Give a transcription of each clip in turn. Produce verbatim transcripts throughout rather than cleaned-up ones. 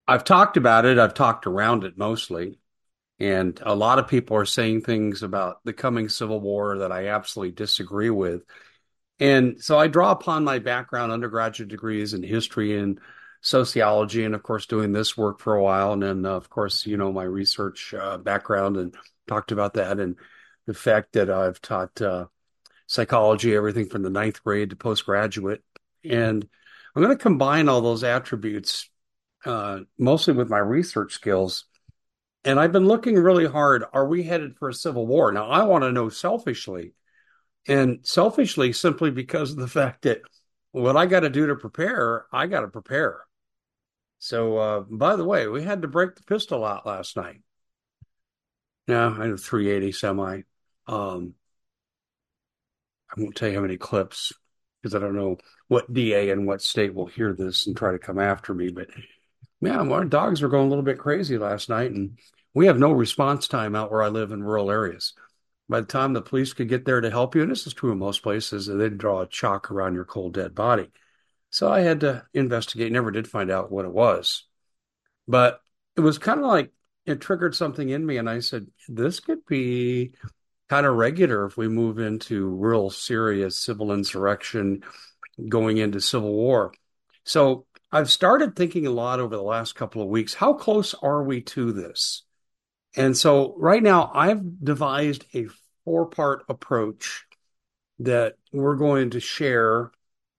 I've talked about it. I've talked around it mostly. And a lot of people are saying things about the coming Civil War that I absolutely disagree with. And so I draw upon my background, undergraduate degrees in history and sociology, and of course, doing this work for a while. And then, uh, of course, you know, my research uh, background and talked about that and the fact that I've taught uh, psychology, everything from the ninth grade to postgraduate. And I'm going to combine all those attributes uh, mostly with my research skills. And I've been looking really hard. Are we headed for a civil war? Now, I want to know selfishly, and selfishly simply because of the fact that what I got to do to prepare, I got to prepare. So, uh, by the way, we had to break the pistol out last night. Now, I have three eighty semi. Um, I won't tell you how many clips because I don't know what D A in what state will hear this and try to come after me. But man, our dogs were going a little bit crazy last night, and we have no response time out where I live in rural areas. By the time the police could get there to help you, and this is true in most places, they'd draw a chalk around your cold, dead body. So I had to investigate, never did find out what it was. But it was kind of like it triggered something in me, and I said, this could be kind of regular if we move into real serious civil insurrection going into civil war. So I've started thinking a lot over the last couple of weeks. How close are we to this? And so right now I've devised a four part approach that we're going to share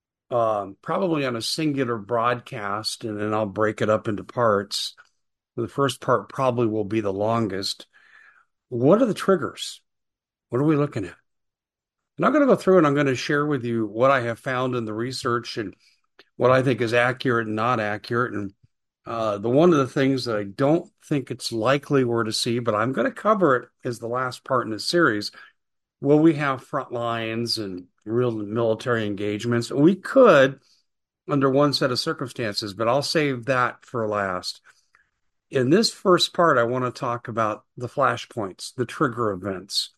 um, probably on a singular broadcast, and then I'll break it up into parts. The first part probably will be the longest. What are the triggers? What are we looking at? And I'm going to go through and I'm going to share with you what I have found in the research and what I think is accurate and not accurate. And uh, the one of the things that I don't think it's likely we're to see, but I'm going to cover it as the last part in this series. Will we have front lines and real military engagements? We could under one set of circumstances, but I'll save that for last. In this first part, I want to talk about the flashpoints, the trigger events.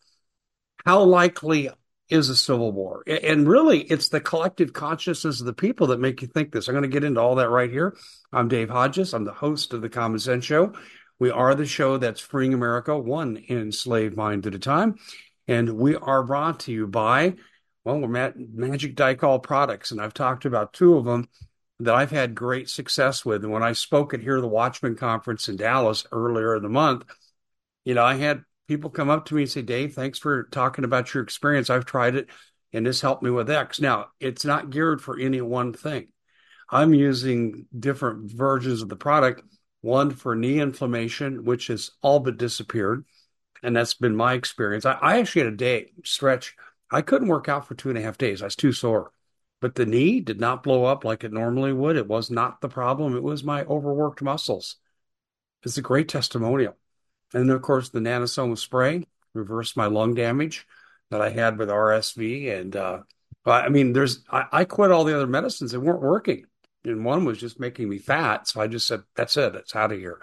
How likely is a civil war? And really, it's the collective consciousness of the people that make you think this. I'm going to get into all that right here. I'm Dave Hodges. I'm the host of the Common Sense Show. We are the show that's freeing America one enslaved mind at a time. And we are brought to you by, well, we're Magic Dicol products. And I've talked about two of them that I've had great success with. And when I spoke at here, the Watchman Conference in Dallas earlier in the month, you know, I had people come up to me and say, Dave, thanks for talking about your experience. I've tried it and this helped me with X. Now, it's not geared for any one thing. I'm using different versions of the product, one for knee inflammation, which has all but disappeared. And that's been my experience. I, I actually had a day stretch. I couldn't work out for two and a half days. I was too sore. But the knee did not blow up like it normally would. It was not the problem. It was my overworked muscles. It's a great testimonial. And of course, the Nanosoma spray reversed my lung damage that I had with R S V. And uh, I mean, there's I, I quit all the other medicines that weren't working. And one was just making me fat. So I just said, that's it. It's out of here.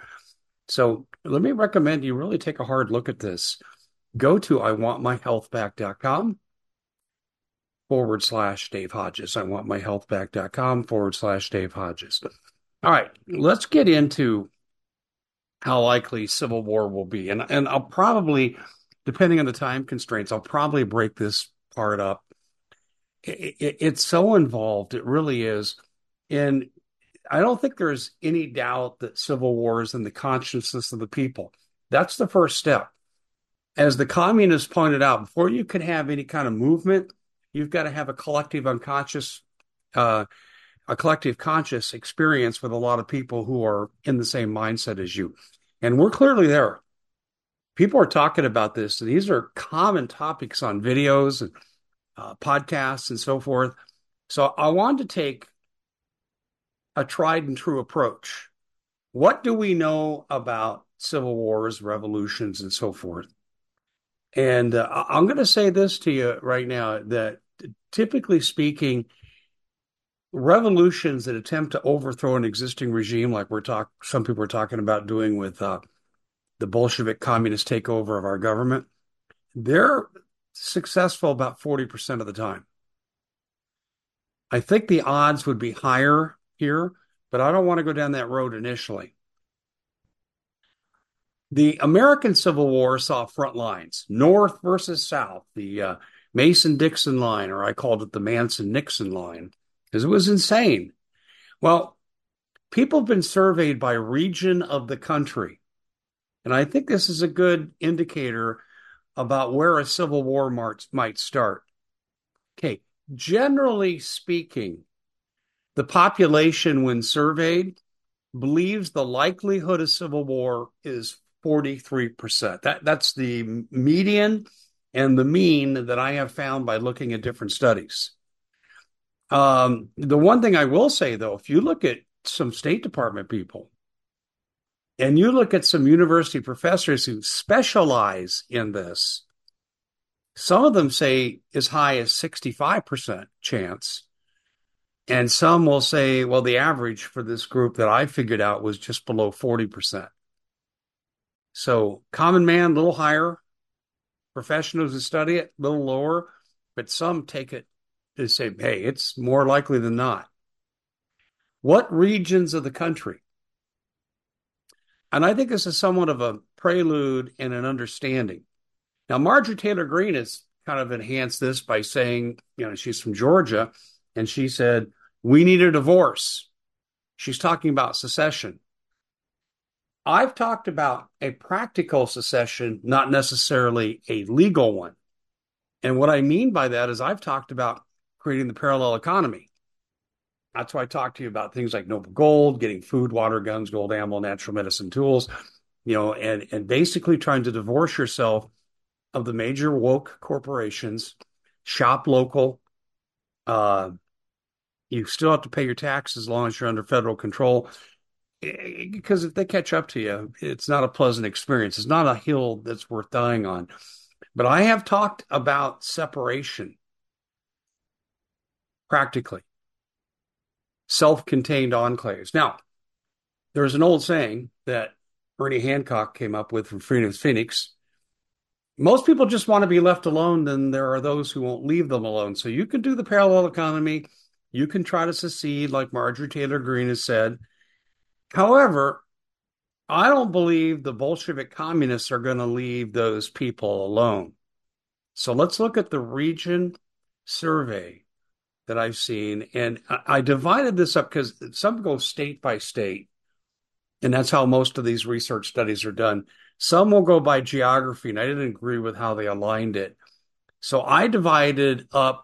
So let me recommend you really take a hard look at this. Go to I want my health back dot com forward slash Dave Hodges. I want my health back dot com forward slash Dave Hodges. All right, let's get into how likely civil war will be. And, and I'll probably, depending on the time constraints, I'll probably break this part up. It, it, it's so involved. It really is. And I don't think there's any doubt that civil war is in the consciousness of the people. That's the first step. As the communists pointed out, before you can have any kind of movement, you've got to have a collective unconscious, uh, a collective conscious experience with a lot of people who are in the same mindset as you. And we're clearly there. People are talking about this. And these are common topics on videos and uh, podcasts and so forth. So I wanted to take a tried and true approach. What do we know about civil wars, revolutions, and so forth? And uh, I'm going to say this to you right now, that typically speaking, revolutions that attempt to overthrow an existing regime, like we're talk, some people are talking about doing with uh, the Bolshevik communist takeover of our government, they're successful about forty percent of the time. I think the odds would be higher here, but I don't want to go down that road initially. The American Civil War saw front lines, North versus South, the uh, Mason-Dixon line, or I called it the Manson-Nixon line, because it was insane. Well, people have been surveyed by region of the country, and I think this is a good indicator about where a civil war march might start. Okay, generally speaking, the population, when surveyed, believes the likelihood of civil war is forty-three percent. That, that's the median and the mean that I have found by looking at different studies. Um, the one thing I will say, though, if you look at some State Department people and you look at some university professors who specialize in this, some of them say as high as sixty-five percent chance. And some will say, well, the average for this group that I figured out was just below forty percent. So common man, a little higher. Professionals who study it, a little lower. But some take it to say, hey, it's more likely than not. What regions of the country? And I think this is somewhat of a prelude and an understanding. Now, Marjorie Taylor Greene has kind of enhanced this by saying, you know, she's from Georgia, and she said, we need a divorce. She's talking about secession. I've talked about a practical secession, not necessarily a legal one. And what I mean by that is I've talked about creating the parallel economy. That's why I talked to you about things like Noble Gold, getting food, water, guns, gold, ammo, natural medicine tools, you know, and, and basically trying to divorce yourself of the major woke corporations, shop local. Uh, you still have to pay your taxes as long as you're under federal control. Because if they catch up to you, it's not a pleasant experience. It's not a hill that's worth dying on. But I have talked about separation practically, self-contained enclaves. Now, there's an old saying that Ernie Hancock came up with from Freedom's Phoenix. Most people just want to be left alone, then there are those who won't leave them alone. So you can do the parallel economy. You can try to secede, like Marjorie Taylor Greene has said. However, I don't believe the Bolshevik communists are going to leave those people alone. So let's look at the region survey that I've seen. And I divided this up because some go state by state, and that's how most of these research studies are done. Some will go by geography, and I didn't agree with how they aligned it. So I divided up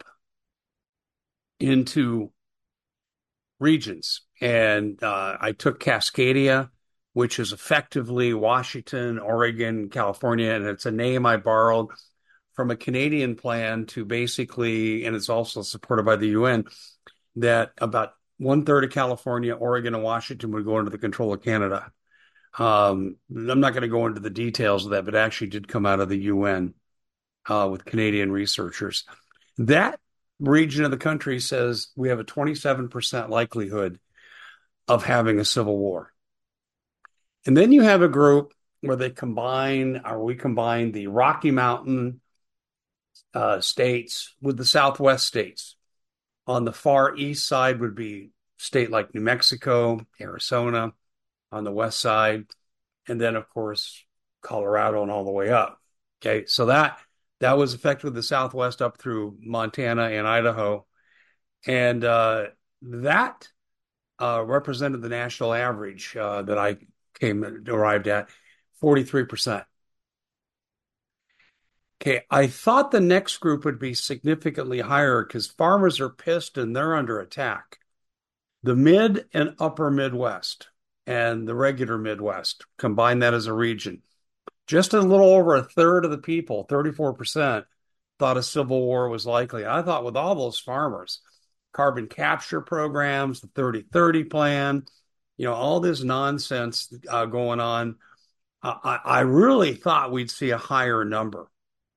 into regions, and uh, I took Cascadia, which is effectively Washington, Oregon, California, and it's a name I borrowed from a Canadian plan to basically, and it's also supported by the U N, that about one third of California, Oregon, and Washington would go under the control of Canada. Um, I'm not going to go into the details of that, but it actually did come out of the U N uh, with Canadian researchers. That region of the country says we have a twenty-seven percent likelihood of having a civil war. And then you have a group where they combine, or we combine the Rocky Mountain uh, states with the Southwest states. On the far east side would be state like New Mexico, Arizona, on the west side, and then, of course, Colorado and all the way up. Okay, so that that was effectively the Southwest up through Montana and Idaho. And uh, that uh, represented the national average uh, that I came arrived at, forty-three percent. Okay, I thought the next group would be significantly higher because farmers are pissed and they're under attack. The mid and upper Midwest and the regular Midwest, combine that as a region. Just a little over a third of the people, thirty-four percent, thought a civil war was likely. I thought with all those farmers, carbon capture programs, the thirty thirty plan, you know, all this nonsense uh, going on, I, I really thought we'd see a higher number.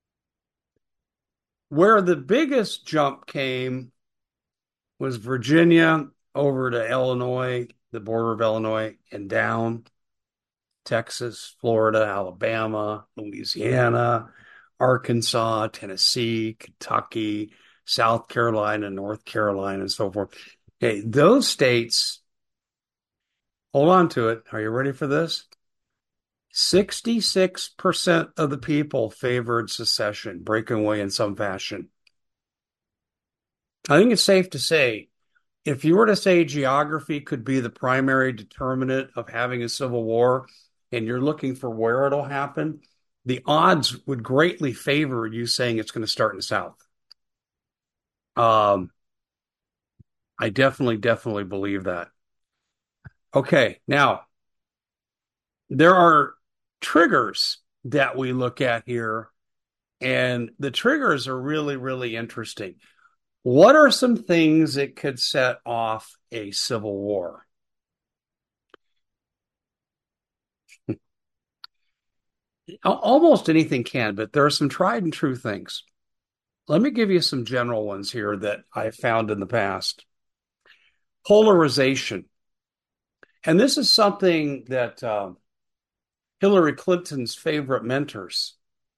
Where the biggest jump came was Virginia over to Illinois, the border of Illinois, and down Texas, Florida, Alabama, Louisiana, Arkansas, Tennessee, Kentucky, South Carolina, North Carolina, and so forth. Okay, those states, hold on to it. Are you ready for this? sixty-six percent of the people favored secession, breaking away in some fashion. I think it's safe to say, if you were to say geography could be the primary determinant of having a civil war, and you're looking for where it'll happen, the odds would greatly favor you saying it's going to start in the South. Um, I definitely, definitely believe that. Okay, now there are triggers that we look at here, and the triggers are really, really interesting. What are some things that could set off a civil war? Almost anything can, but there are some tried and true things. Let me give you some general ones here that I've found in the past. Polarization. And this is something that uh, Hillary Clinton's favorite mentors,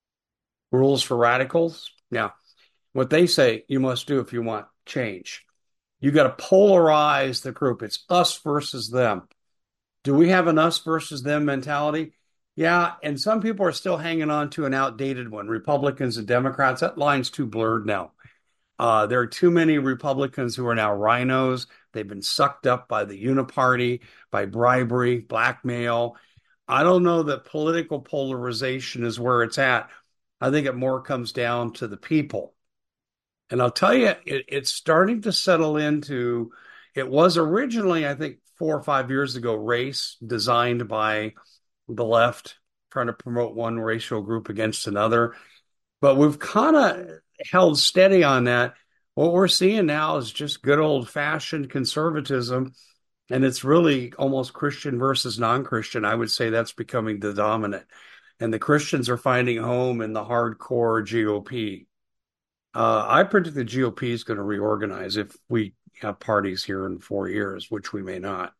Rules for Radicals. Now, what they say you must do if you want change. You got to polarize the group. It's us versus them. Do we have an us versus them mentality? Yeah, and some people are still hanging on to an outdated one. Republicans and Democrats, that line's too blurred now. Uh, there are too many Republicans who are now rhinos. They've been sucked up by the uniparty, by bribery, blackmail. I don't know that political polarization is where it's at. I think it more comes down to the people. And I'll tell you, it, it's starting to settle into, it was originally, I think, four or five years ago, race designed by the left, trying to promote one racial group against another. But we've kind of held steady on that. What we're seeing now is just good old fashioned conservatism. And it's really almost Christian versus non-Christian. I would say that's becoming the dominant. And the Christians are finding home in the hardcore G O P. Uh, I predict the G O P is going to reorganize if we have parties here in four years, which we may not.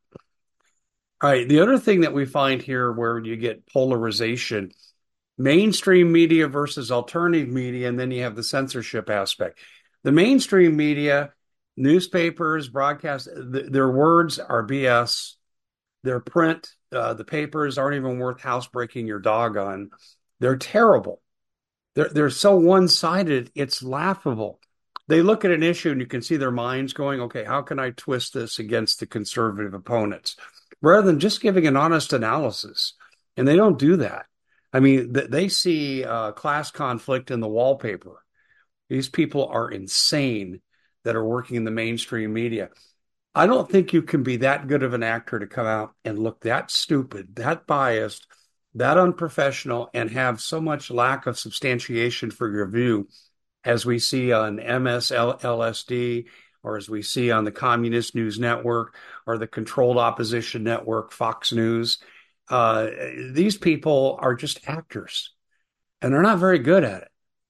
All right. The other thing that we find here where you get polarization, mainstream media versus alternative media, and then you have the censorship aspect. The mainstream media, newspapers, broadcast, th- their words are B S. Their print, uh, the papers aren't even worth housebreaking your dog on. They're terrible. They're, they're so one-sided, it's laughable. They look at an issue and you can see their minds going, okay, how can I twist this against the conservative opponents? Rather than just giving an honest analysis. And they don't do that. I mean, they see uh, class conflict in the wallpaper. These people are insane that are working in the mainstream media. I don't think you can be that good of an actor to come out and look that stupid, that biased, that unprofessional, and have so much lack of substantiation for your view as we see on M S L S D or as we see on the Communist News Network or the Controlled Opposition Network, Fox News. Uh, these people are just actors, and they're not very good at it.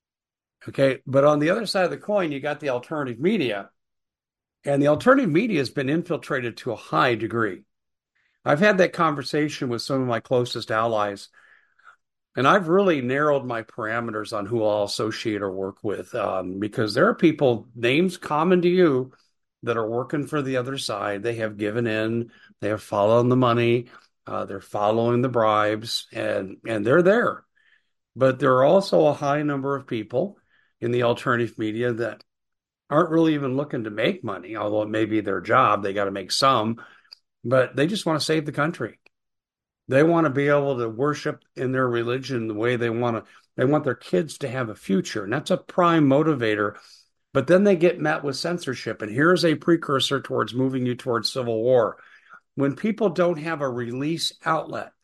Okay, but on the other side of the coin, you got the alternative media, and the alternative media has been infiltrated to a high degree. I've had that conversation with some of my closest allies, and I've really narrowed my parameters on who I'll associate or work with, um, because there are people, names common to you, that are working for the other side. They have given in, they have followed the money, uh, they're following the bribes, and and they're there. But there are also a high number of people in the alternative media that aren't really even looking to make money, although it may be their job. They got to make some, but they just want to save the country. They want to be able to worship in their religion the way they want to. They want their kids to have a future, and that's a prime motivator. But then they get met with censorship, and here's a precursor towards moving you towards civil war. When people don't have a release outlet,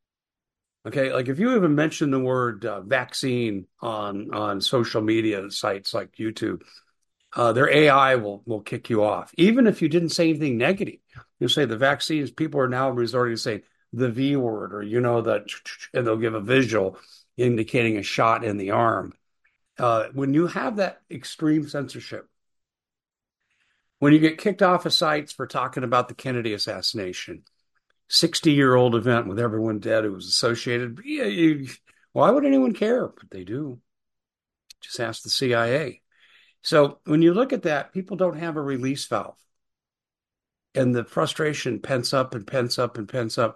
okay, like if you even mention the word uh, vaccine on on social media sites like YouTube, uh, their A I will will kick you off. Even if you didn't say anything negative, you say the vaccines. People are now resorting to say the V word, or you know that, and they'll give a visual indicating a shot in the arm. Uh, when you have that extreme censorship, when you get kicked off of sites for talking about the Kennedy assassination, sixty-year-old event with everyone dead who was associated, yeah, you, why would anyone care? But they do. Just ask the C I A. So when you look at that, people don't have a release valve. And the frustration pents up and pents up and pents up.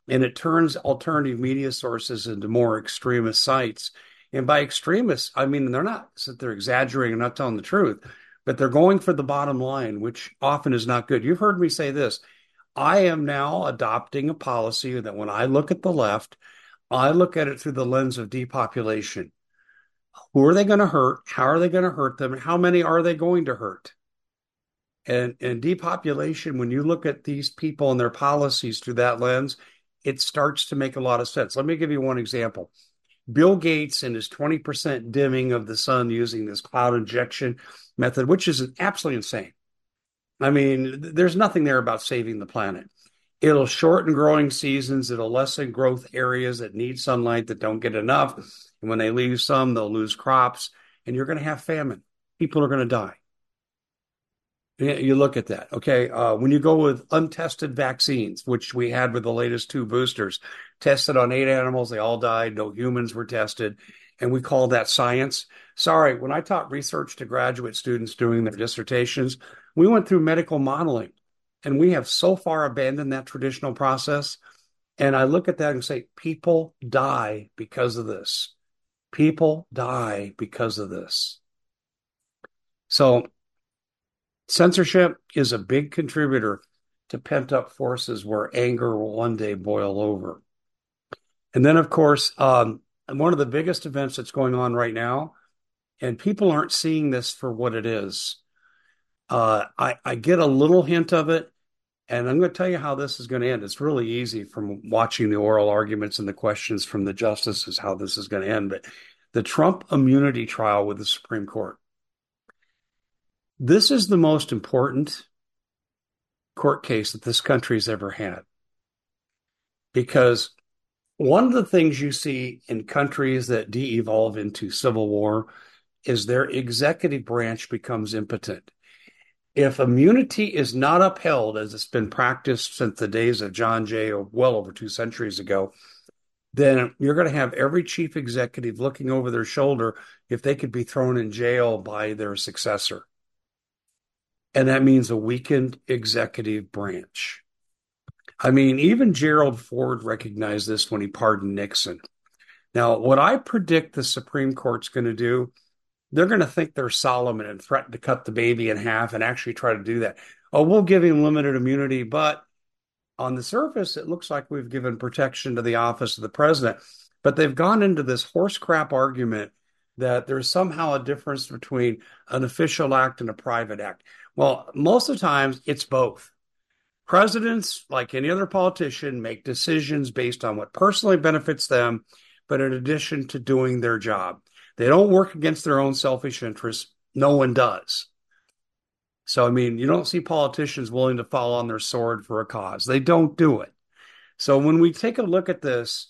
and it turns alternative media sources into more extremist sites. And by extremists, I mean, they're not that they're exaggerating and not telling the truth, but they're going for the bottom line, which often is not good. You've heard me say this. I am now adopting a policy that when I look at the left, I look at it through the lens of depopulation. Who are they going to hurt? How are they going to hurt them? And how many are they going to hurt? And, and depopulation, when you look at these people and their policies through that lens, it starts to make a lot of sense. Let me give you one example. Bill Gates and his twenty percent dimming of the sun using this cloud injection method, which is absolutely insane. I mean, there's nothing there about saving the planet. It'll shorten growing seasons. It'll lessen growth areas that need sunlight that don't get enough. And when they lose some, they'll lose crops, and you're going to have famine. People are going to die. You look at that, okay? Uh, when you go with untested vaccines, which we had with the latest two boosters, tested on eight animals, they all died, no humans were tested, and we call that science. Sorry, when I taught research to graduate students doing their dissertations, we went through medical modeling, and we have so far abandoned that traditional process. And I look at that and say, people die because of this. People die because of this. So, censorship is a big contributor to pent-up forces where anger will one day boil over. And then, of course, um, one of the biggest events that's going on right now, and people aren't seeing this for what it is. Uh, I, I get a little hint of it, and I'm going to tell you how this is going to end. It's really easy from watching the oral arguments and the questions from the justices how this is going to end. But the Trump immunity trial with the Supreme Court. This is the most important court case that this country's ever had. Because one of the things you see in countries that de-evolve into civil war is their executive branch becomes impotent. If immunity is not upheld, as it's been practiced since the days of John Jay, well over two centuries ago, then you're going to have every chief executive looking over their shoulder if they could be thrown in jail by their successor. And that means a weakened executive branch. I mean, even Gerald Ford recognized this when he pardoned Nixon. Now, what I predict the Supreme Court's going to do, they're going to think they're Solomon and threaten to cut the baby in half and actually try to do that. Oh, we'll give him limited immunity, but on the surface, it looks like we've given protection to the office of the president. But they've gone into this horse crap argument that there's somehow a difference between an official act and a private act. Well, most of the times it's both. Presidents, like any other politician, make decisions based on what personally benefits them, but in addition to doing their job. They don't work against their own selfish interests. No one does. So, I mean, you don't see politicians willing to fall on their sword for a cause. They don't do it. So when we take a look at this,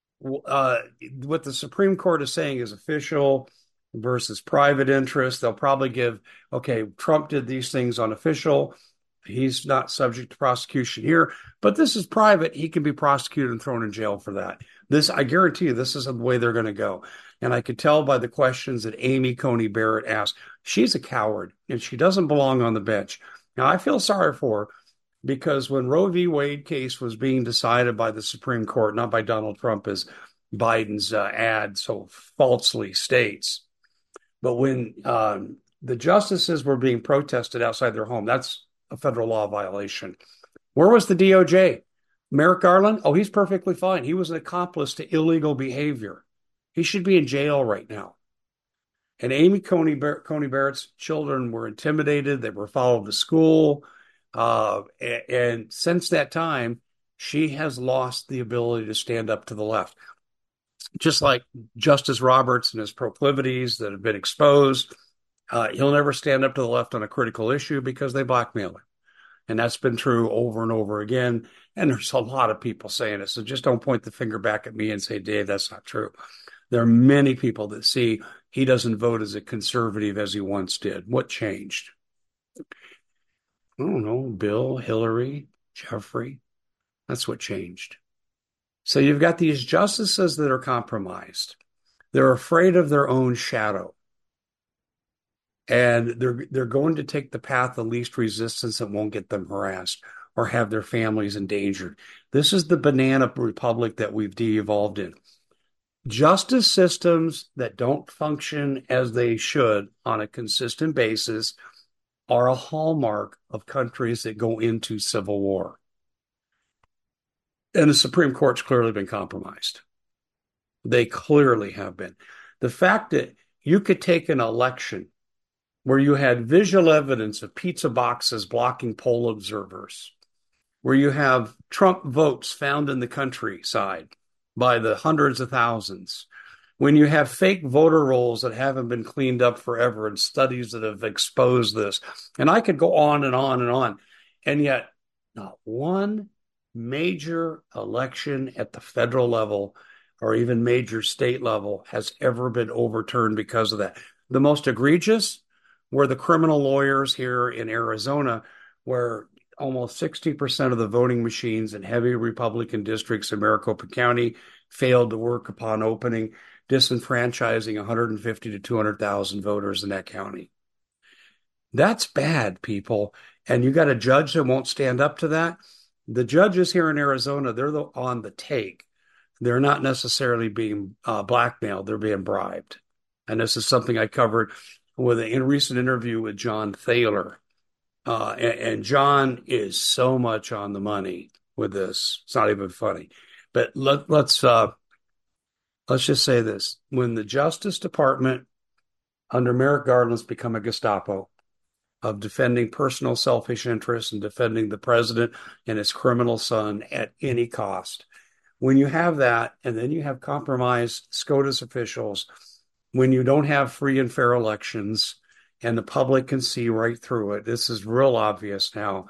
uh, what the Supreme Court is saying is official versus private interest. They'll probably give, okay, Trump did these things on official. He's not subject to prosecution here, but this is private. He can be prosecuted and thrown in jail for that. This, I guarantee you, this is the way they're going to go. And I could tell by the questions that Amy Coney Barrett asked, she's a coward and she doesn't belong on the bench. Now, I feel sorry for her because when Roe v. Wade case was being decided by the Supreme Court, not by Donald Trump, as Biden's uh, ad so falsely states, but when um, the justices were being protested outside their home, that's a federal law violation. Where was the D O J? Merrick Garland? Oh, he's perfectly fine. He was an accomplice to illegal behavior. He should be in jail right now. And Amy Coney, Bar- Coney Barrett's children were intimidated. They were followed to school. Uh, and, and since that time, she has lost the ability to stand up to the left. Just like Justice Roberts and his proclivities that have been exposed, uh, he'll never stand up to the left on a critical issue because they blackmail him. And that's been true over and over again. And there's a lot of people saying it. So just don't point the finger back at me and say, Dave, that's not true. There are many people that see he doesn't vote as a conservative as he once did. What changed? I don't know. Bill, Hillary, Jeffrey. That's what changed. So you've got these justices that are compromised. They're afraid of their own shadow. And they're they're going to take the path of least resistance that won't get them harassed. or have their families endangered. This is the banana republic that we've de-evolved in. Justice systems that don't function as they should on a consistent basis are a hallmark of countries that go into civil war. And the Supreme Court's clearly been compromised. They clearly have been. The fact that you could take an election where you had visual evidence of pizza boxes blocking poll observers, where you have Trump votes found in the countryside by the hundreds of thousands, when you have fake voter rolls that haven't been cleaned up forever and studies that have exposed this. And I could go on and on and on. And yet, not one major election at the federal level or even major state level has ever been overturned because of that. The most egregious were the criminal lawyers here in Arizona, where almost sixty percent of the voting machines in heavy Republican districts in Maricopa County failed to work upon opening, disenfranchising one hundred fifty to two hundred thousand voters in that county. That's bad, people. And you got a judge that won't stand up to that. The judges here in Arizona, they're the, on the take. They're not necessarily being uh, blackmailed. They're being bribed. And this is something I covered with a recent interview with John Thaler. Uh, and, and John is so much on the money with this. It's not even funny. But let, let's uh, let's just say this. When the Justice Department under Merrick Garland's become a Gestapo of defending personal selfish interests and defending the president and his criminal son at any cost, when you have that, and then you have compromised SCOTUS officials, when you don't have free and fair elections, and the public can see right through it, this is real obvious now,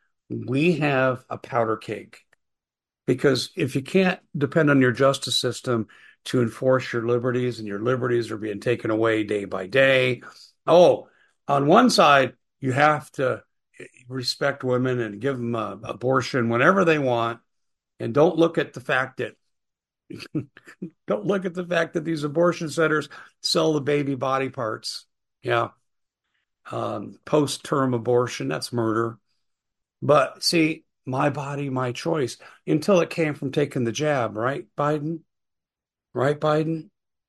we have a powder keg. Because if you can't depend on your justice system to enforce your liberties, and your liberties are being taken away day by day, oh, on one side, you have to respect women and give them an abortion whenever they want, and don't look at the fact that don't look at the fact that these abortion centers sell the baby body parts. Yeah. Um, post-term abortion, that's murder. But see, my body, my choice, until it came from taking the jab, right, Biden? Right, Biden?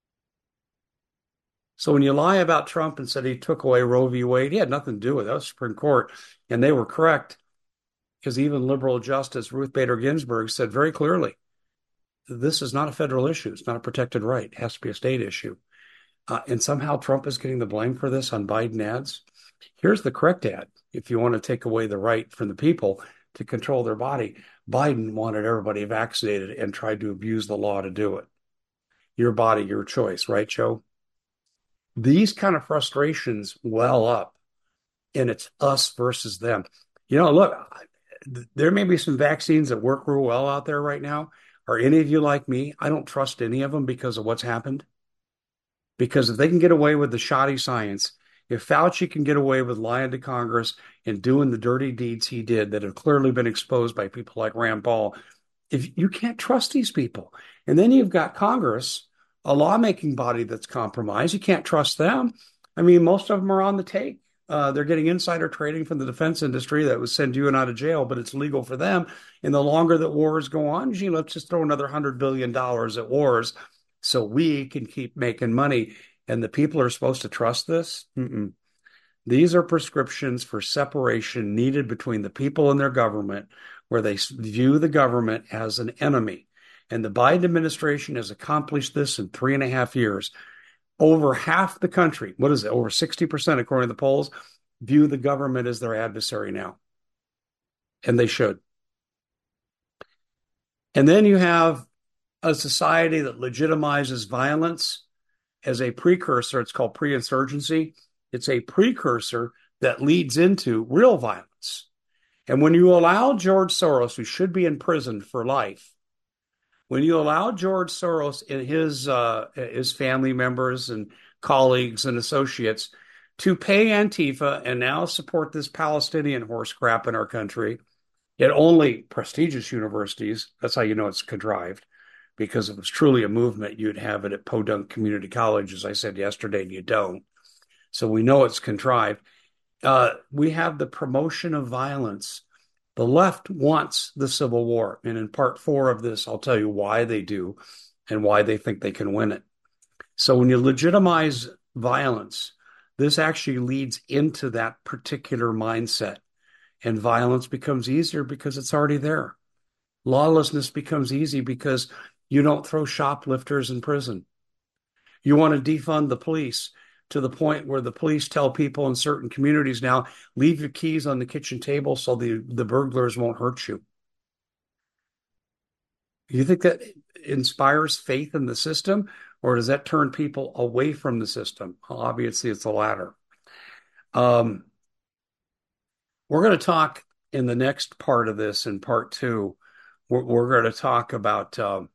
So when you lie about Trump and said he took away Roe v. Wade, he had nothing to do with it. That was the Supreme Court. And they were correct, because even liberal Justice Ruth Bader Ginsburg said very clearly, this is not a federal issue. It's not a protected right. It has to be a state issue. Uh, and somehow Trump is getting the blame for this on Biden ads. Here's the correct ad. If you want to take away the right from the people to control their body, Biden wanted everybody vaccinated and tried to abuse the law to do it. Your body, your choice, right, Joe? These kind of frustrations well up, and it's us versus them. You know, look, there may be some vaccines that work real well out there right now. Are any of you like me? I don't trust any of them because of what's happened. Because if they can get away with the shoddy science, if Fauci can get away with lying to Congress and doing the dirty deeds he did that have clearly been exposed by people like Rand Paul, if you can't trust these people. And then you've got Congress, a lawmaking body that's compromised. You can't trust them. I mean, most of them are on the take. Uh, they're getting insider trading from the defense industry that would send you and out of jail, but it's legal for them. And the longer that wars go on, gee, let's just throw another one hundred billion dollars at wars so we can keep making money. And the people are supposed to trust this? Mm-mm. These are prescriptions for separation needed between the people and their government, where they view the government as an enemy. And the Biden administration has accomplished this in three and a half years. Over half the country, what is it, over sixty percent according to the polls, view the government as their adversary now. And they should. And then you have a society that legitimizes violence as a precursor. It's called pre-insurgency. It's a precursor that leads into real violence. And when you allow George Soros, who should be in prison for life, when you allow George Soros and his uh, his family members and colleagues and associates to pay Antifa and now support this Palestinian horse crap in our country at only prestigious universities, that's how you know it's contrived, because if it was truly a movement, you'd have it at Podunk Community College, as I said yesterday, and you don't. So we know it's contrived. Uh, we have the promotion of violence The left wants the Civil War. And in part four of this, I'll tell you why they do and why they think they can win it. So when you legitimize violence, this actually leads into that particular mindset. And violence becomes easier because it's already there. Lawlessness becomes easy because you don't throw shoplifters in prison. You want to defund the police to the point where the police tell people in certain communities now, leave your keys on the kitchen table so the, the burglars won't hurt you. You think that inspires faith in the system, or does that turn people away from the system? Obviously, it's the latter. Um, we're going to talk in the next part of this, in part two, we're, we're going to talk about um,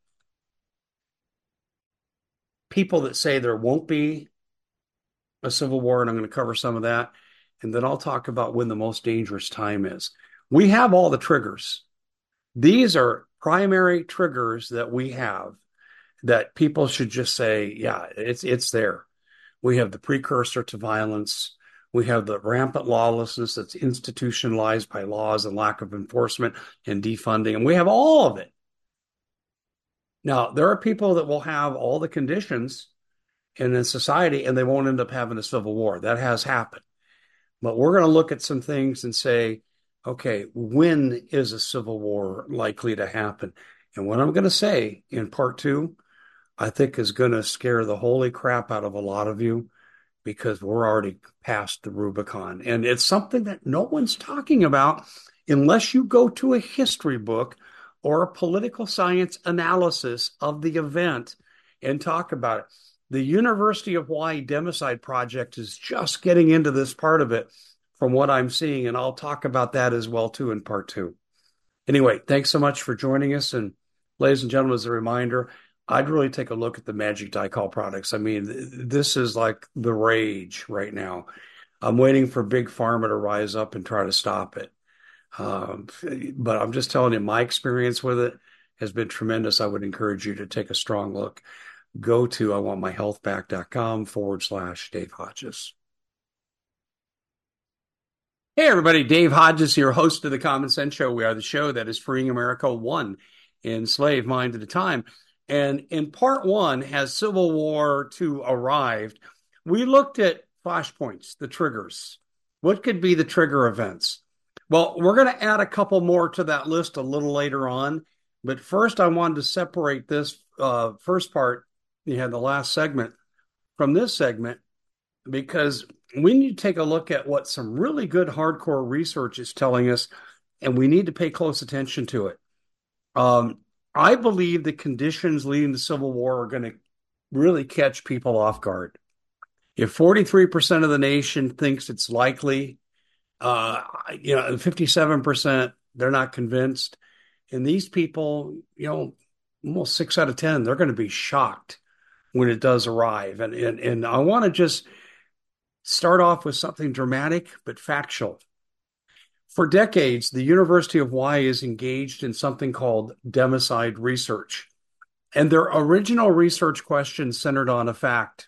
people that say there won't be a civil war, and I'm going to cover some of that. And then I'll talk about when the most dangerous time is. We have all the triggers. These are primary triggers that we have that people should just say, yeah, it's it's there. We have the precursor to violence. We have the rampant lawlessness that's institutionalized by laws and lack of enforcement and defunding. And we have all of it. Now, there are people that will have all the conditions in a society and they won't end up having a civil war. That has happened. But we're going to look at some things and say, okay, when is a civil war likely to happen? And what I'm going to say in part two, I think is going to scare the holy crap out of a lot of you because we're already past the Rubicon. And it's something that no one's talking about unless you go to a history book or a political science analysis of the event and talk about it. The University of Hawaii Democide Project is just getting into this part of it from what I'm seeing, and I'll talk about that as well, too, in part two. Anyway, thanks so much for joining us. And ladies and gentlemen, as a reminder, I'd really take a look at the Magic Dicol products. I mean, this is like the rage right now. I'm waiting for Big Pharma to rise up and try to stop it. Um, but I'm just telling you, my experience with it has been tremendous. I would encourage you to take a strong look. Go to iwantmyhealthback.com forward slash Dave Hodges. Hey, everybody. Dave Hodges here, host of the Common Sense Show. We are the show that is freeing America one enslaved mind at a time. And in part one, has Civil War two arrived, we looked at flashpoints, the triggers. What could be the trigger events? Well, we're going to add a couple more to that list a little later on. But first, I wanted to separate this uh, first part, you had the last segment, from this segment, because we need to take a look at what some really good hardcore research is telling us, and we need to pay close attention to it. Um, I believe the conditions leading to civil war are going to really catch people off guard. If forty-three percent of the nation thinks it's likely, uh, you know, fifty-seven percent, they're not convinced. And these people, you know, almost six out of ten, they're going to be shocked when it does arrive. And, and, and I want to just start off with something dramatic but factual. For decades, the University of Hawaii is engaged in something called democide research. And their original research question centered on a fact.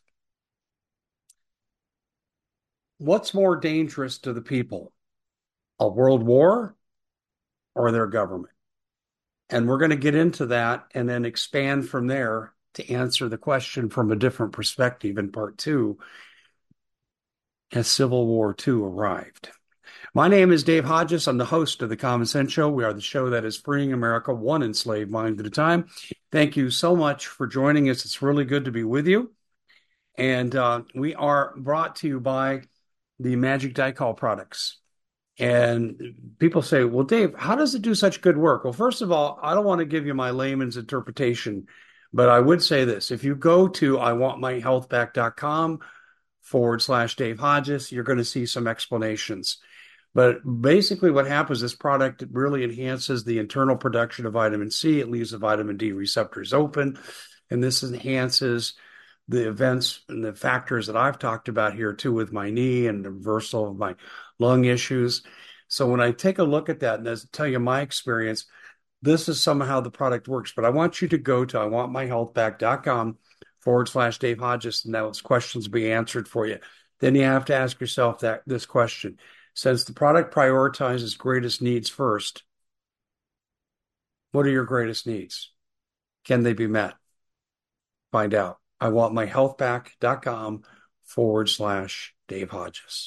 What's more dangerous to the people, a world war or their government? And we're going to get into that and then expand from there to answer the question from a different perspective in part two. Has Civil War two arrived? My name is Dave Hodges. I'm the host of the Common Sense Show. We are the show that is freeing America one enslaved mind at a time. Thank you so much for joining us. It's really good to be with you. And uh, we are brought to you by the Magic Dicol products. And people say, well, Dave, how does it do such good work? Well, first of all, I don't want to give you my layman's interpretation, but I would say this. If you go to iwantmyhealthback.com forward slash Dave Hodges, you're going to see some explanations. But basically what happens, this product really enhances the internal production of vitamin C. It leaves the vitamin D receptors open, and this enhances the events and the factors that I've talked about here too with my knee and the reversal of my lung issues. So when I take a look at that and as I tell you my experience, this is somehow the product works. But I want you to go to iwantmyhealthback.com forward slash Dave Hodges, and those questions will be answered for you. Then you have to ask yourself that this question. Since the product prioritizes greatest needs first, what are your greatest needs? Can they be met? Find out. I want my healthback.com forward slash Dave Hodges.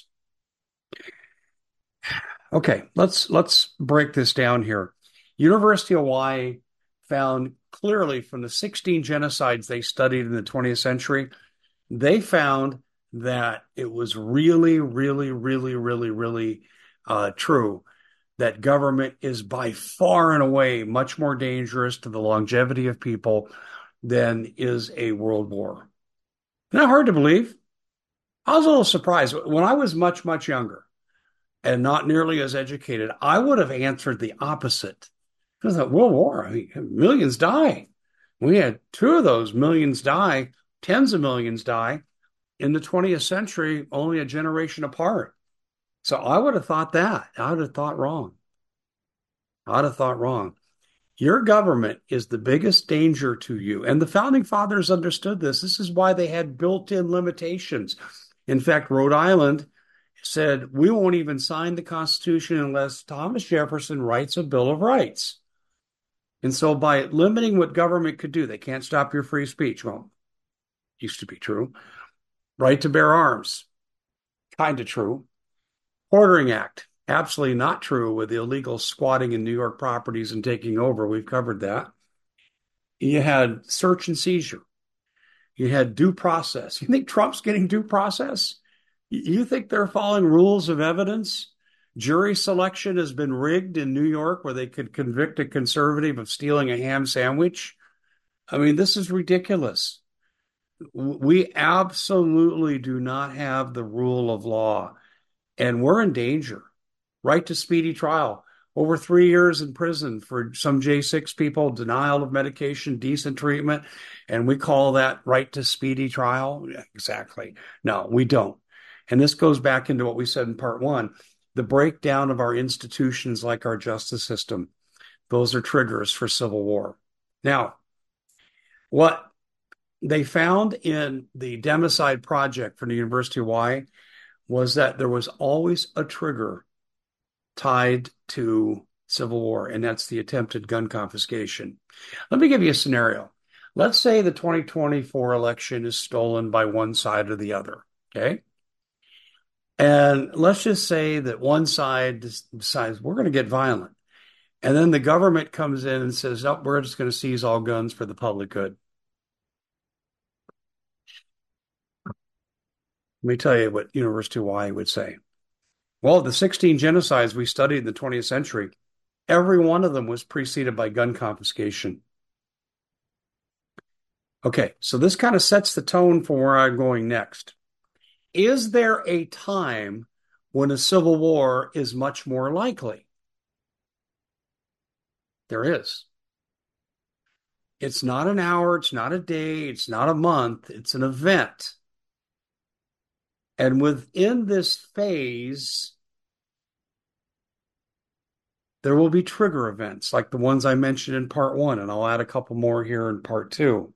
Okay, let's let's break this down here. University of Hawaii found clearly from the sixteen genocides they studied in the twentieth century, they found that it was really, really, really, really, really uh, true that government is by far and away much more dangerous to the longevity of people than is a world war. Isn't that hard to believe? I was a little surprised. When I was much, much younger and not nearly as educated, I would have answered the opposite. Because the World War, I mean, millions die. We had two of those millions die, tens of millions die in the twentieth century, only a generation apart. So I would have thought that. I would have thought wrong. I'd have thought wrong. Your government is the biggest danger to you. And the founding fathers understood this. This is why they had built-in limitations. In fact, Rhode Island said, we won't even sign the Constitution unless Thomas Jefferson writes a Bill of Rights. And so by limiting what government could do, they can't stop your free speech. Well, used to be true. Right to bear arms, kind of true. Ordering Act, absolutely not true with illegal squatting in New York properties and taking over. We've covered that. You had search and seizure. You had due process. You think Trump's getting due process? You think they're following rules of evidence? Jury selection has been rigged in New York where they could convict a conservative of stealing a ham sandwich. I mean, this is ridiculous. We absolutely do not have the rule of law, and we're in danger. Right to speedy trial. Over three years in prison for some J six people, denial of medication, decent treatment, and we call that right to speedy trial? Yeah, exactly. No, we don't. And this goes back into what we said in part one, the breakdown of our institutions like our justice system. Those are triggers for civil war. Now, what they found in the Democide Project from the University of Hawaii was that there was always a trigger tied to civil war, and that's the attempted gun confiscation. Let me give you a scenario. Let's say the twenty twenty-four election is stolen by one side or the other, okay? And let's just say that one side decides we're going to get violent. And then the government comes in and says, oh, we're just going to seize all guns for the public good. Let me tell you what University of Hawaii would say. Well, the sixteen genocides we studied in the twentieth century, every one of them was preceded by gun confiscation. Okay, so this kind of sets the tone for where I'm going next. Is there a time when a civil war is much more likely? There is. It's not an hour, it's not a day, it's not a month, it's an event. And within this phase, there will be trigger events like the ones I mentioned in part one, and I'll add a couple more here in part two.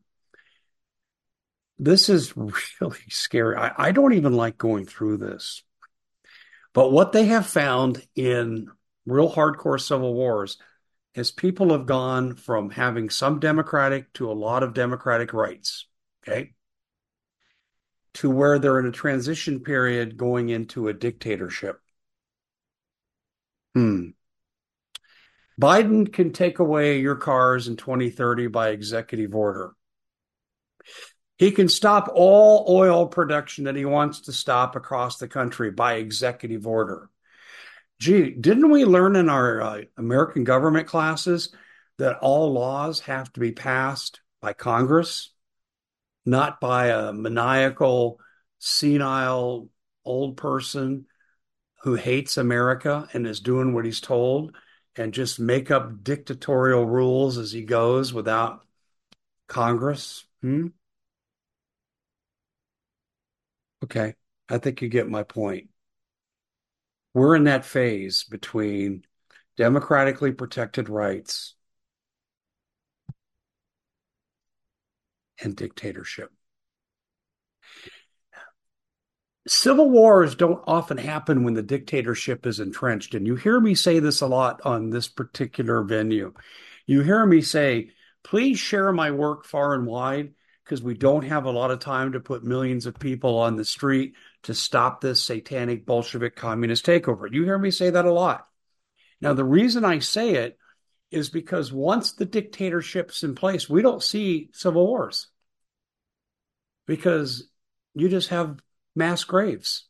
This is really scary. I, I don't even like going through this. But what they have found in real hardcore civil wars is people have gone from having some democratic to a lot of democratic rights, okay, to where they're in a transition period going into a dictatorship. Hmm. Biden can take away your cars in twenty thirty by executive order. He can stop all oil production that he wants to stop across the country by executive order. Gee, didn't we learn in our uh, American government classes that all laws have to be passed by Congress, not by a maniacal, senile old person who hates America and is doing what he's told and just make up dictatorial rules as he goes without Congress? Hmm? Okay, I think you get my point. We're in that phase between democratically protected rights and dictatorship. Civil wars don't often happen when the dictatorship is entrenched. And you hear me say this a lot on this particular venue. You hear me say, please share my work far and wide because we don't have a lot of time to put millions of people on the street to stop this satanic Bolshevik communist takeover. You hear me say that a lot. Now, the reason I say it is because once the dictatorship's in place, we don't see civil wars because you just have mass graves.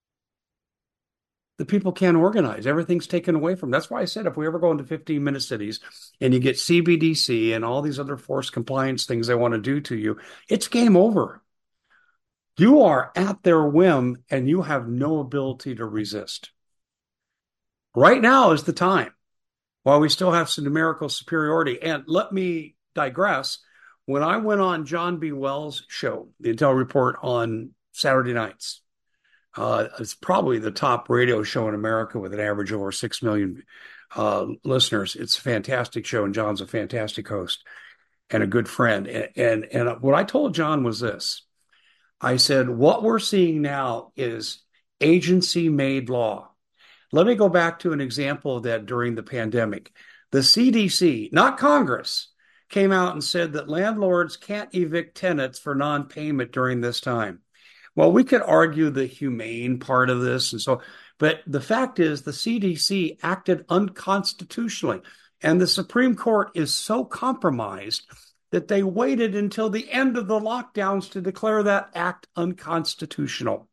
The people can't organize. Everything's taken away from them. That's why I said if we ever go into fifteen minute cities and you get C B D C and all these other forced compliance things they want to do to you, it's game over. You are at their whim and you have no ability to resist. Right now is the time while we still have some numerical superiority. And let me digress. When I went on John B. Wells' show, the Intel Report, on Saturday nights, uh, it's probably the top radio show in America with an average of over six million uh, listeners. It's a fantastic show, and John's a fantastic host and a good friend. And, and, and what I told John was this. I said, what we're seeing now is agency-made law. Let me go back to an example of that during the pandemic. The C D C, not Congress, came out and said that landlords can't evict tenants for non-payment during this time. Well, we could argue the humane part of this, and so, but the fact is the C D C acted unconstitutionally, and the Supreme Court is so compromised that they waited until the end of the lockdowns to declare that act unconstitutional.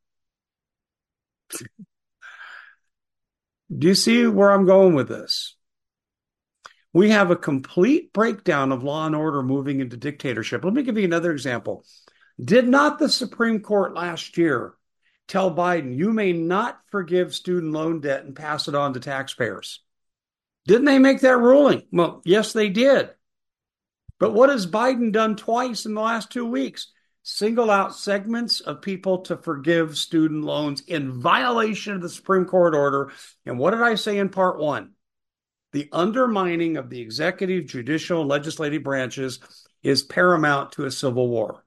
Do you see where I'm going with this? We have a complete breakdown of law and order moving into dictatorship. Let me give you another example. Did not the Supreme Court last year tell Biden, you may not forgive student loan debt and pass it on to taxpayers? Didn't they make that ruling? Well, yes, they did. But what has Biden done twice in the last two weeks? Single out segments of people to forgive student loans in violation of the Supreme Court order. And what did I say in part one? The undermining of the executive, judicial, and legislative branches is paramount to a civil war.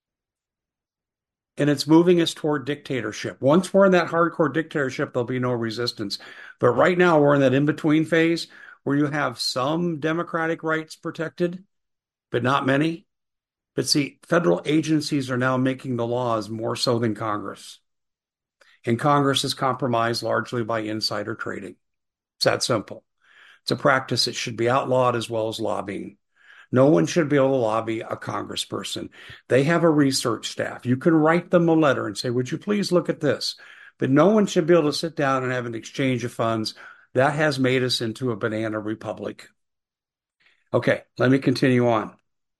And it's moving us toward dictatorship. Once we're in that hardcore dictatorship, there'll be no resistance. But right now, we're in that in-between phase where you have some democratic rights protected, but not many. But see, federal agencies are now making the laws more so than Congress. And Congress is compromised largely by insider trading. It's that simple. It's a practice that should be outlawed as well as lobbying. No one should be able to lobby a congressperson. They have a research staff. You can write them a letter and say, would you please look at this? But no one should be able to sit down and have an exchange of funds. That has made us into a banana republic. Okay, let me continue on.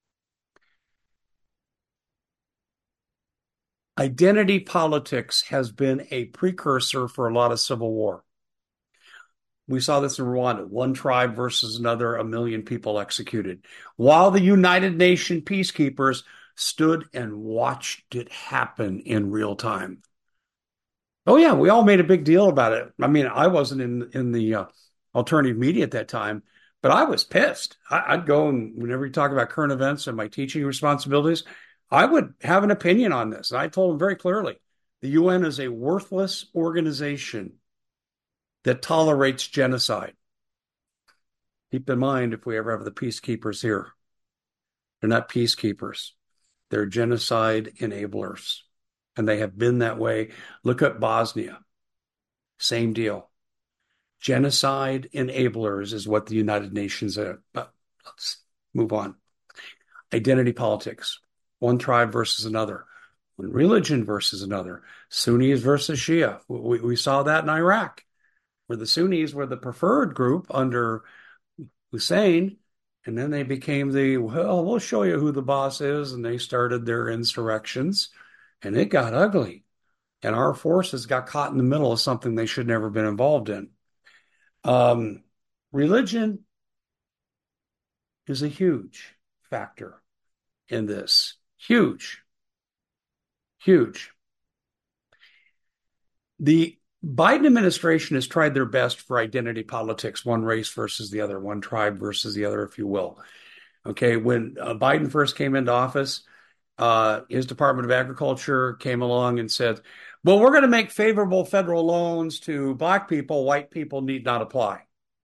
Identity politics has been a precursor for a lot of civil war. We saw this in Rwanda, one tribe versus another, a million people executed, while the United Nations peacekeepers stood and watched it happen in real time. Oh, yeah, we all made a big deal about it. I mean, I wasn't in, in the uh, alternative media at that time, but I was pissed. I, I'd go and whenever you talk about current events and my teaching responsibilities, I would have an opinion on this. And I told them very clearly, the U N is a worthless organization that tolerates genocide. Keep in mind, if we ever have the peacekeepers here, they're not peacekeepers. They're genocide enablers. And they have been that way. Look at Bosnia. Same deal. Genocide enablers is what the United Nations are. But let's move on. Identity politics. One tribe versus another. One religion versus another. Sunnis versus Shia. We, we saw that in Iraq, where the Sunnis were the preferred group under Hussein, and then they became the, well, we'll show you who the boss is, and they started their insurrections, and it got ugly. And our forces got caught in the middle of something they should never have been involved in. Um, religion is a huge factor in this. Huge. Huge. The Biden administration has tried their best for identity politics, one race versus the other, one tribe versus the other, if you will. Okay, when uh, Biden first came into office, uh, his Department of Agriculture came along and said, well, we're going to make favorable federal loans to black people. White people need not apply.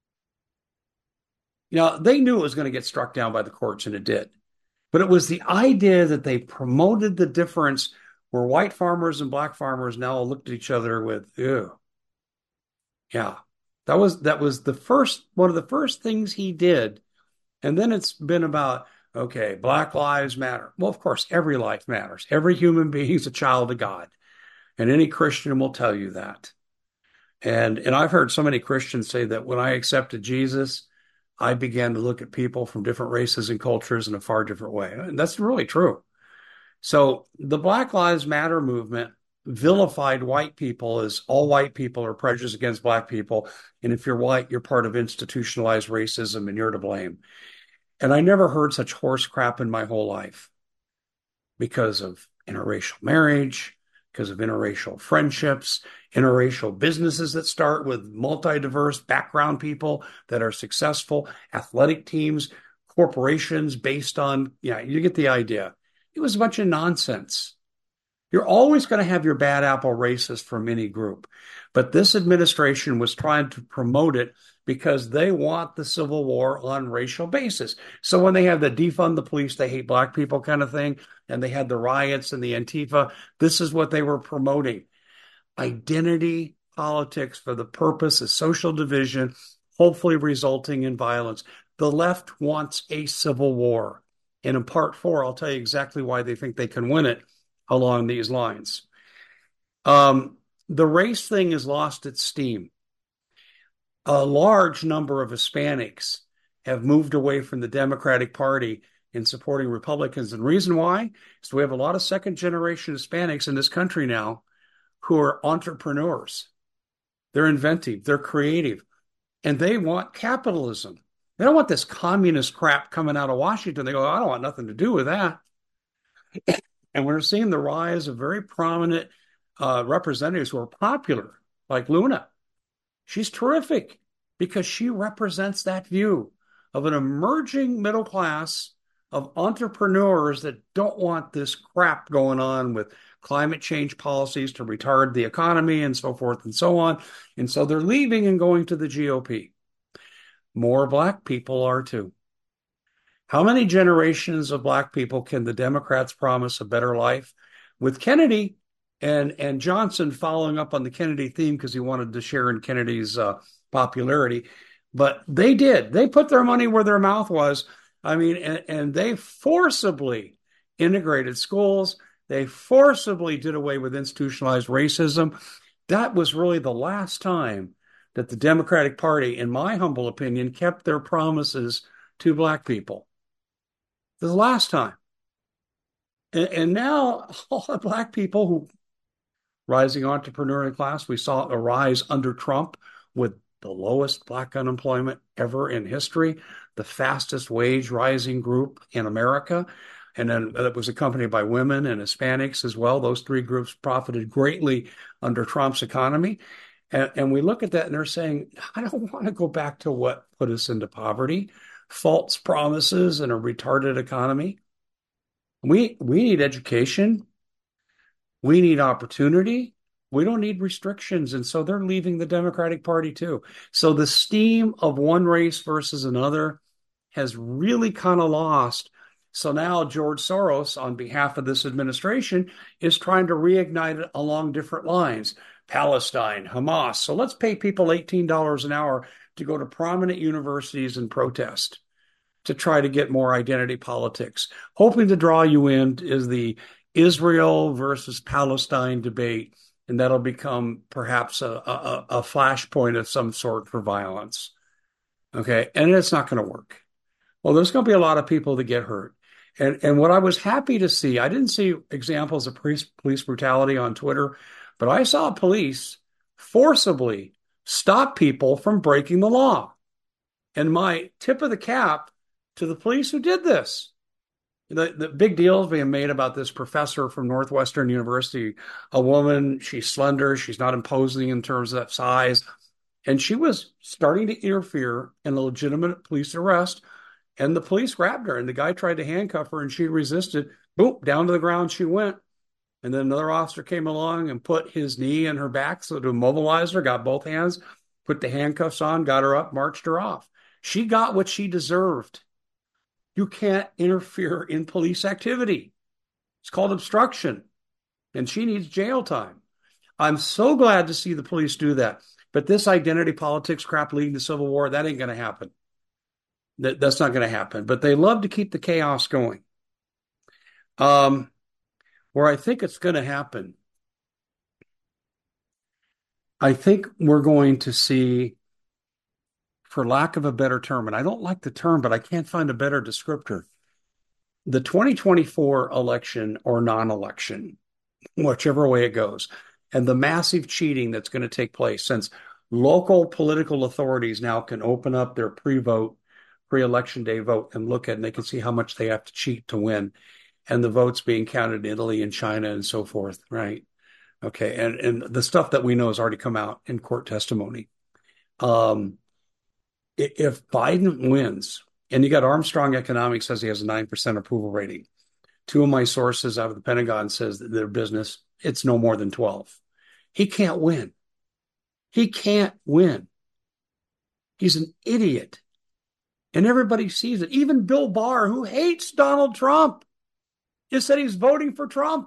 You know, they knew it was going to get struck down by the courts, and it did. But it was the idea that they promoted the difference where white farmers and black farmers now looked at each other with, ew. Yeah. That was that was the first one of the first things he did. And then it's been about, okay, Black Lives Matter. Well, of course, every life matters. Every human being is a child of God. And any Christian will tell you that. And and I've heard so many Christians say that when I accepted Jesus, I began to look at people from different races and cultures in a far different way. And that's really true. So the Black Lives Matter movement vilified white people as all white people are prejudiced against black people. And if you're white, you're part of institutionalized racism and you're to blame. And I never heard such horse crap in my whole life because of interracial marriage, because of interracial friendships, interracial businesses that start with multi-diverse background people that are successful, athletic teams, corporations based on, yeah, you get the idea. It was a bunch of nonsense. You're always going to have your bad apple racist from any group. But this administration was trying to promote it because they want the Civil War on racial basis. So when they have the defund the police, they hate black people kind of thing, and they had the riots and the Antifa, this is what they were promoting. Identity politics for the purpose of social division, hopefully resulting in violence. The left wants a civil war. And in part four, I'll tell you exactly why they think they can win it along these lines. Um, the race thing has lost its steam. A large number of Hispanics have moved away from the Democratic Party in supporting Republicans. And the reason why is we have a lot of second generation Hispanics in this country now who are entrepreneurs. They're inventive, they're creative, and they want capitalism. They don't want this communist crap coming out of Washington. They go, I don't want nothing to do with that. And we're seeing the rise of very prominent uh, representatives who are popular, like Luna. She's terrific because she represents that view of an emerging middle class of entrepreneurs that don't want this crap going on with climate change policies to retard the economy and so forth and so on. And so they're leaving and going to the G O P. More black people are too. How many generations of black people can the Democrats promise a better life? With Kennedy and, and Johnson following up on the Kennedy theme because he wanted to share in Kennedy's uh, popularity. But they did. They put their money where their mouth was. I mean, and, and they forcibly integrated schools. They forcibly did away with institutionalized racism. That was really the last time that the Democratic Party, in my humble opinion, kept their promises to black people. The last time. And, and now all the black people who rising entrepreneurial class, we saw a rise under Trump with the lowest black unemployment ever in history, the fastest wage rising group in America. And then it was accompanied by women and Hispanics as well. Those three groups profited greatly under Trump's economy. And, and we look at that and they're saying, I don't want to go back to what put us into poverty, false promises and a retarded economy. We, we need education. We need opportunity. We don't need restrictions. And so they're leaving the Democratic Party too. So the steam of one race versus another has really kind of lost. So now George Soros, on behalf of this administration, is trying to reignite it along different lines. Palestine, Hamas. So let's pay people eighteen dollars an hour to go to prominent universities and protest to try to get more identity politics. Hoping to draw you in is the Israel versus Palestine debate, and that'll become perhaps a, a, a flashpoint of some sort for violence. Okay, and it's not going to work. Well, there's going to be a lot of people that get hurt. And, and what I was happy to see, I didn't see examples of police, police brutality on Twitter, but I saw police forcibly stop people from breaking the law. And my tip of the cap to the police who did this. The, the big deal is being made about this professor from Northwestern University, a woman, she's slender, she's not imposing in terms of size, and she was starting to interfere in a legitimate police arrest, and the police grabbed her, and the guy tried to handcuff her, and she resisted, Boom, down to the ground she went. And then another officer came along and put his knee in her back so to immobilize her, got both hands, put the handcuffs on, got her up, marched her off. She got what she deserved. You can't interfere in police activity. It's called obstruction, and she needs jail time. I'm so glad to see the police do that. But this identity politics crap leading to civil war, that ain't going to happen. That, that's not going to happen. But they love to keep the chaos going. Um, where I think it's going to happen, I think we're going to see, for lack of a better term, and I don't like the term, but I can't find a better descriptor, the twenty twenty-four election or non-election, whichever way it goes, and the massive cheating that's going to take place since local political authorities now can open up their pre-vote, pre-election day vote and look at it, and they can see how much they have to cheat to win. And the votes being counted in Italy and China and so forth, right? Okay, and, and the stuff that we know has already come out in court testimony. Um, if Biden wins, and you got Armstrong Economics says he has a nine percent approval rating. Two of my sources out of the Pentagon says that their business, it's no more than twelve. He can't win. He can't win. He's an idiot. And everybody sees it. Even Bill Barr, who hates Donald Trump, just said he's voting for Trump.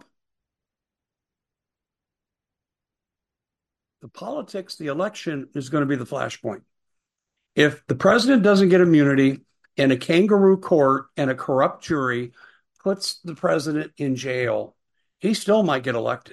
The politics, the election is going to be the flashpoint. If the president doesn't get immunity and a kangaroo court and a corrupt jury puts the president in jail, he still might get elected.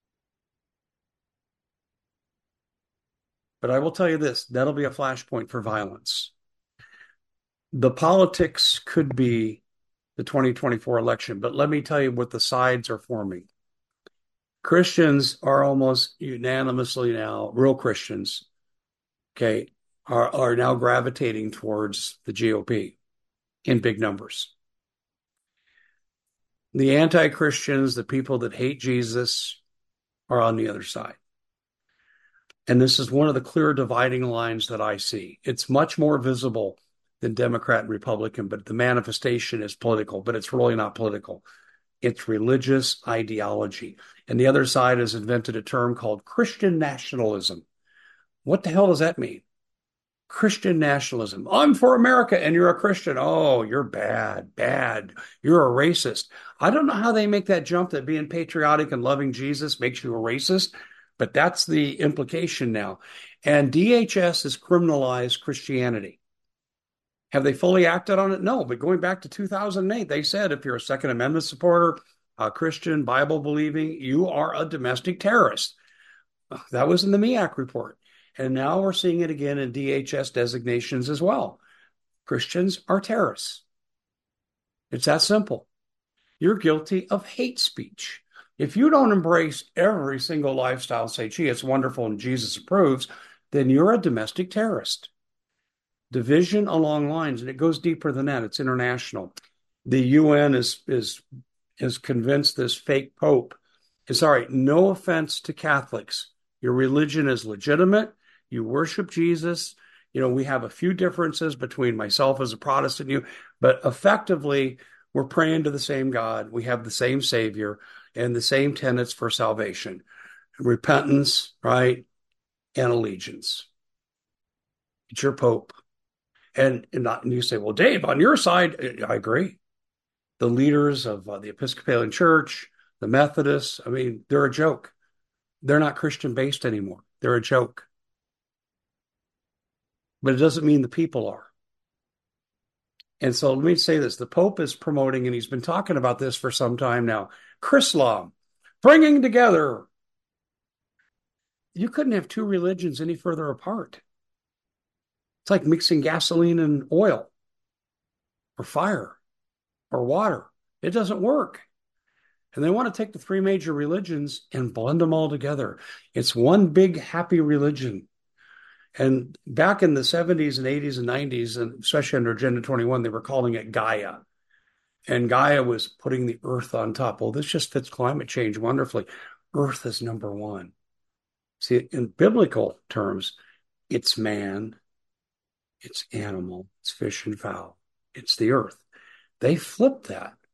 But I will tell you this, that'll be a flashpoint for violence. The politics could be the twenty twenty-four election, but let me tell you what the sides are forming. Christians are almost unanimously now, real Christians, okay, are, are now gravitating towards the G O P in big numbers. The anti-Christians, the people that hate Jesus, are on the other side. And this is one of the clear dividing lines that I see. It's much more visible than Democrat and Republican, but the manifestation is political, but it's really not political. It's religious ideology. And the other side has invented a term called Christian nationalism. What the hell does that mean? Christian nationalism. I'm for America and you're a Christian. Oh, you're bad, bad. You're a racist. I don't know how they make that jump that being patriotic and loving Jesus makes you a racist, but that's the implication now. And D H S has criminalized Christianity. Have they fully acted on it? No, but going back to two thousand eight, they said if you're a Second Amendment supporter, a Christian, Bible believing, you are a domestic terrorist. That was in the M E A C report. And now we're seeing it again in D H S designations as well. Christians are terrorists. It's that simple. You're guilty of hate speech. If you don't embrace every single lifestyle, say, gee, it's wonderful and Jesus approves, then you're a domestic terrorist. Division along lines, and it goes deeper than that. It's international. The U N is is is convinced this fake pope is, sorry, no offense to Catholics. Your religion is legitimate. You worship Jesus. You know, we have a few differences between myself as a Protestant and you, but effectively, we're praying to the same God. We have the same Savior and the same tenets for salvation. Repentance, right, and allegiance. It's your pope. And, and, not, and you say, well, Dave, on your side, I agree. The leaders of uh, the Episcopalian Church, the Methodists, I mean, they're a joke. They're not Christian-based anymore. They're a joke. But it doesn't mean the people are. And so let me say this. The Pope is promoting, and he's been talking about this for some time now, Chrislam, bringing together. You couldn't have two religions any further apart. It's like mixing gasoline and oil or fire or water. It doesn't work. And they want to take the three major religions and blend them all together. It's one big happy religion. And back in the seventies and eighties and nineties, and especially under Agenda twenty-one, they were calling it Gaia. And Gaia was putting the earth on top. Well, this just fits climate change wonderfully. Earth is number one. See, in biblical terms, it's man, it's animal, it's fish and fowl, it's the earth. They flipped that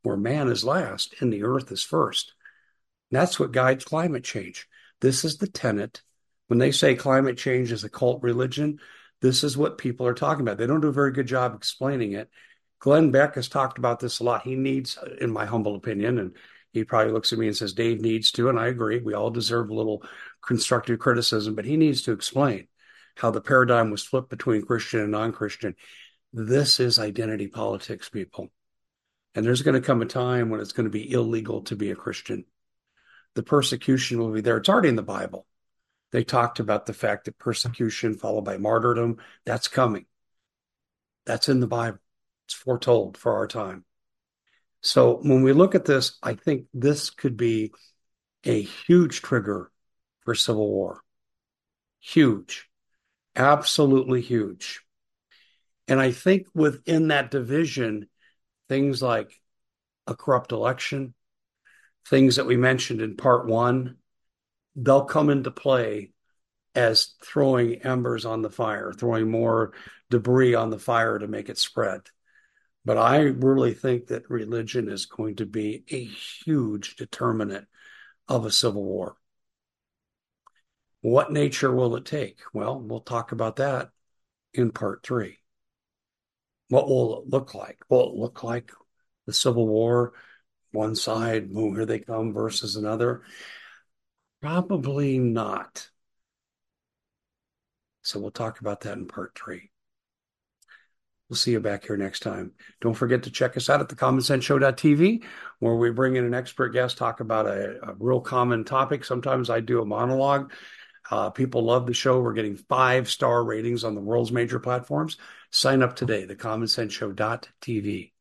where man is last and the earth is first. That's what guides climate change. This is the tenet. When they say climate change is a cult religion, this is what people are talking about. They don't do a very good job explaining it. Glenn Beck has talked about this a lot. He needs, in my humble opinion, and he probably looks at me and says, Dave needs to, and I agree. We all deserve a little constructive criticism, but he needs to explain how the paradigm was flipped between Christian and non-Christian. This is identity politics, people. And there's going to come a time when it's going to be illegal to be a Christian. The persecution will be there. It's already in the Bible. They talked about the fact that persecution followed by martyrdom, that's coming. That's in the Bible. It's foretold for our time. So when we look at this, I think this could be a huge trigger for civil war. Huge. Absolutely huge. And I think within that division, things like a corrupt election, things that we mentioned in part one, they'll come into play as throwing embers on the fire, throwing more debris on the fire to make it spread. But I really think that religion is going to be a huge determinant of a civil war. What nature will it take? Well, we'll talk about that in part three. What will it look like? Will it look like the Civil War, one side, boom, here they come, versus another? Probably not. So we'll talk about that in part three. We'll see you back here next time. Don't forget to check us out at the common sense show dot t v, where we bring in an expert guest, talk about a, a real common topic. Sometimes I do a monologue. Uh, people love the show. We're getting five-star ratings on the world's major platforms. Sign up today, the common sense show dot t v.